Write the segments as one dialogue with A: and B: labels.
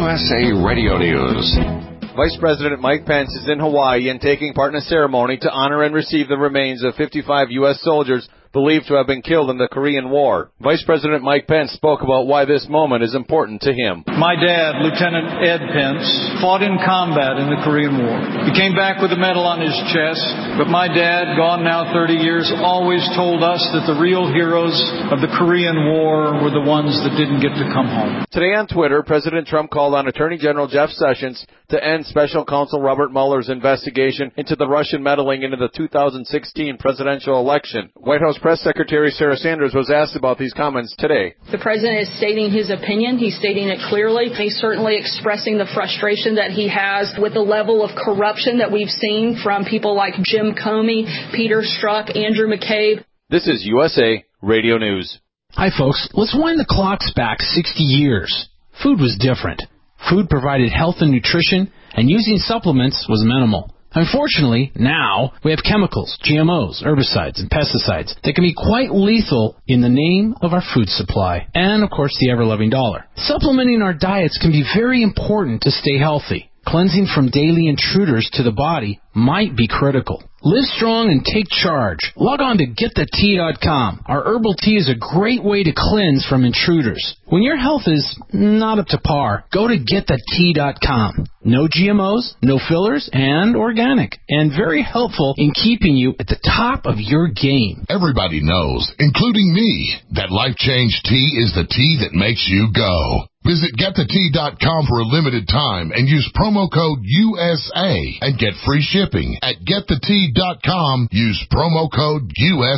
A: USA Radio News.
B: Vice President Mike Pence is in Hawaii and taking part in a ceremony to honor and receive the remains of 55 U.S. soldiers believed to have been killed in the Korean War. Vice President Mike Pence spoke about why this moment is important to him.
C: My dad, Lieutenant Ed Pence, fought in combat in the Korean War. He came back with a medal on his chest, but my dad, gone now 30 years, always told us that the real heroes of the Korean War were the ones that didn't get to come home.
B: Today on Twitter, President Trump called on Attorney General Jeff Sessions to end Special Counsel Robert Mueller's investigation into the Russian meddling into the 2016 presidential election. White House Press Secretary Sarah Sanders was asked about these comments today.
D: The president is stating his opinion. He's stating it clearly. He's certainly expressing the frustration that he has with the level of corruption that we've seen from people like Jim Comey, Peter Strzok, Andrew McCabe.
B: This is USA Radio News.
E: Hi, folks. Let's wind the clocks back 60 years. Food was different. Food provided health and nutrition, and using supplements was minimal. Unfortunately, now we have chemicals, GMOs, herbicides, and pesticides that can be quite lethal in the name of our food supply and, of course, the ever-loving dollar. Supplementing our diets can be very important to stay healthy. Cleansing from daily intruders to the body might be critical. Live strong and take charge. Log on to GetTheTea.com. Our herbal tea is a great way to cleanse from intruders. When your health is not up to par, go to GetTheTea.com. No GMOs, no fillers, and organic. And very helpful in keeping you at the top of your game.
F: Everybody knows, including me, that Life Change Tea is the tea that makes you go. Visit GetTheTea.com for a limited time and use promo code USA and get free shipping. At GetTheTea.com, use promo code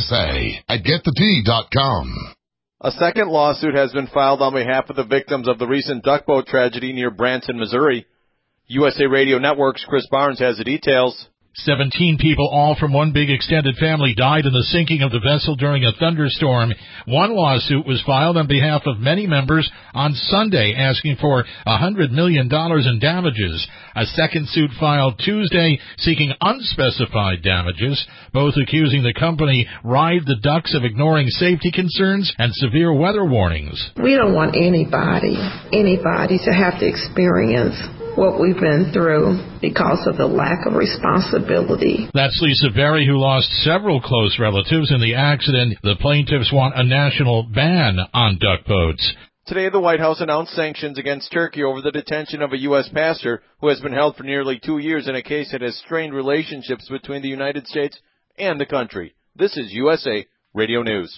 F: USA at GetTheTea.com.
B: A second lawsuit has been filed on behalf of the victims of the recent duck boat tragedy near Branson, Missouri. USA Radio Network's Chris Barnes has the details.
G: 17 people, all from one big extended family, died in the sinking of the vessel during a thunderstorm. One lawsuit was filed on behalf of many members on Sunday, asking for $100 million in damages. A second suit filed Tuesday seeking unspecified damages, both accusing the company Ride the Ducks of ignoring safety concerns and severe weather warnings.
H: We don't want anybody to have to experience what we've been through because of the lack of responsibility.
G: That's Lisa Berry, who lost several close relatives in the accident. The plaintiffs want a national ban on duck boats.
B: Today, the White House announced sanctions against Turkey over the detention of a U.S. pastor who has been held for nearly 2 years in a case that has strained relationships between the United States and the country. This is USA Radio News.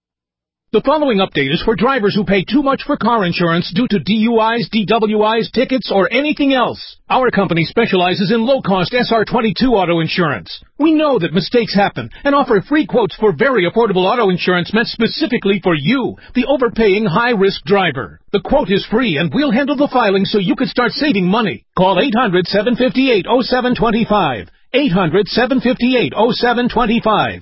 I: The following update is for drivers who pay too much for car insurance due to DUIs, DWIs, tickets, or anything else. Our company specializes in low-cost SR22 auto insurance. We know that mistakes happen and offer free quotes for very affordable auto insurance meant specifically for you, the overpaying high-risk driver. The quote is free, and we'll handle the filing so you can start saving money. Call 800-758-0725. 800-758-0725.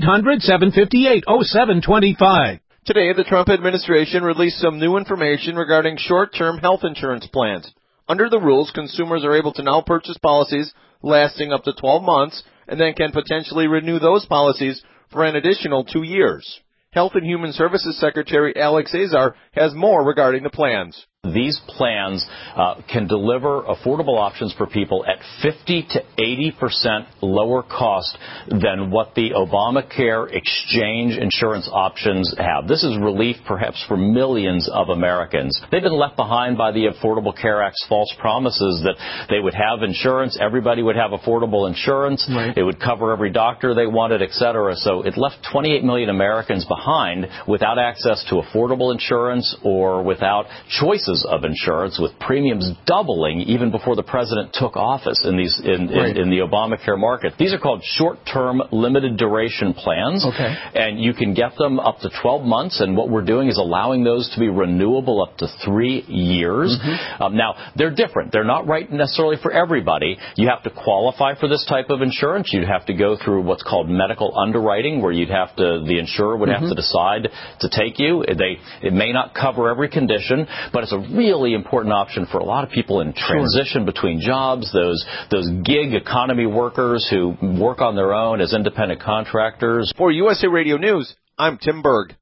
I: 800-758-0725.
B: Today, the Trump administration released some new information regarding short-term health insurance plans. Under the rules, consumers are able to now purchase policies lasting up to 12 months and then can potentially renew those policies for an additional 2 years. Health and Human Services Secretary Alex Azar has more regarding the plans.
J: These plans can deliver affordable options for people at 50 to 80% lower cost than what the Obamacare exchange insurance options have. This is relief perhaps for millions of Americans. They've been left behind by the Affordable Care Act's false promises that they would have insurance, everybody would have affordable insurance, right. It would cover every doctor they wanted, etc. So it left 28 million Americans behind without access to affordable insurance or without choices of insurance, with premiums doubling even before the president took office in the Obamacare market. These are called short-term limited duration plans, and you can get them up to 12 months, and what we're doing is allowing those to be renewable up to 3 years. Now, they're different. They're not right necessarily for everybody. You have to qualify for this type of insurance. You'd have to go through what's called medical underwriting, where the insurer would have to decide to take you. It may not cover every condition, but it's a really important option for a lot of people in transition between jobs, those gig economy workers who work on their own as independent contractors.
B: For USA Radio News, I'm Tim Berg.